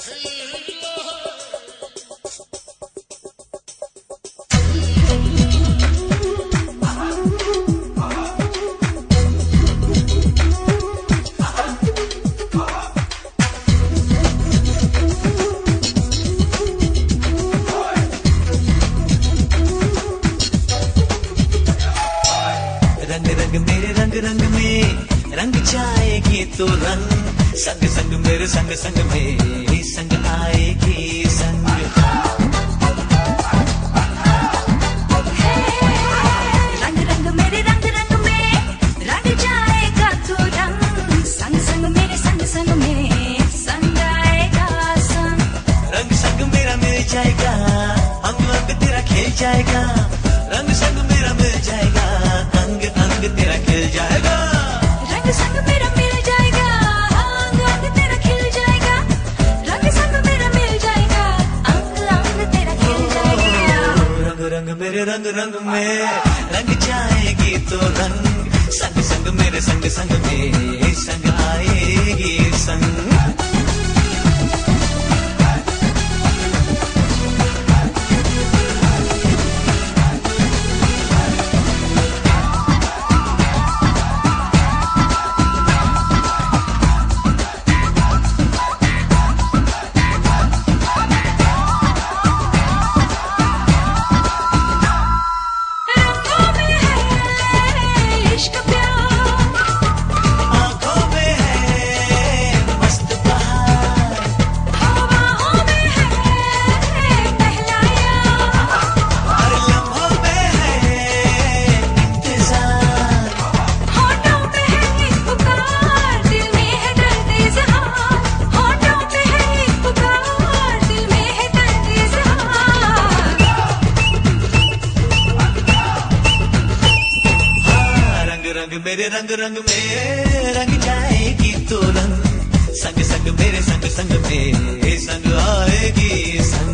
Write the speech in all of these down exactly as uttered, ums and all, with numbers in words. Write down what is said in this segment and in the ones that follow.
रंग रंग मेरे रंग रंग में रंग जाएगी तो रंग संग संग मेरे संग संग में संग आएगी संग। रंग रंग मेरे रंग रंग में रंग जाएगा तो रंग संग संग मेरे संग संग में संग आएगा संग। रंग संग मेरा मिल जाएगा अंग अंग तेरा खेल जाएगा रंग संग मेरा मिल जाएगा अंग अंग तेरा खिल जाएगा। रंग संग मेरा मिल जाएगा अंग अंग तेरा खिल जाएगा रंग संग मेरा मिल जाएगा अंग अंग तेरा खिल जाएगा। रंग रंग मेरे रंग रंग में रंग जाएगी तो रंग संग संग मेरे संग संग में संग आएगी संग। रंग मेरे रंग रंग में रंग जाएगी तो रंग संग संग मेरे संग संग में संग आएगी संग।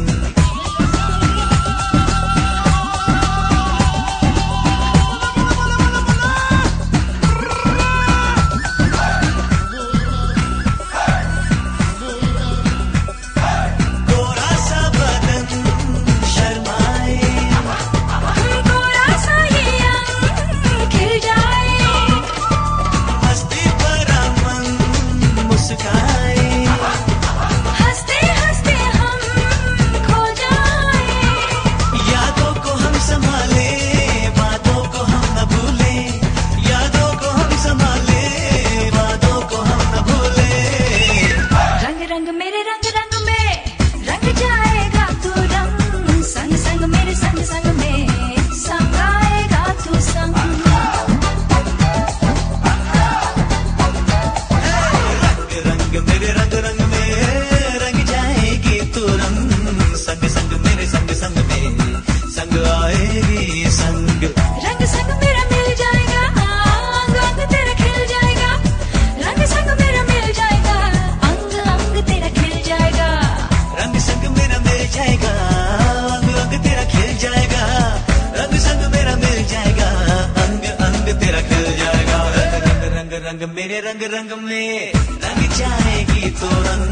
मेरे रंग रंग में रंग जाएगी तो रंग संग संग मेरे संग संग में संग आएगी संग। रंग संग मेरा मिल जाएगा अंग अंग तेरा खिल जाएगा रंग संग मेरा मिल जाएगा अंग अंग तेरा खिल जाएगा। रंग संग मेरा मिल जाएगा अंग अंग तेरा खिल जाएगा रंग संग मेरा मिल जाएगा अंग अंग तेरा खिल जाएगा। रंग रंग रंग रंग मेरे रंग रंग में रंग जाएगी तो रंग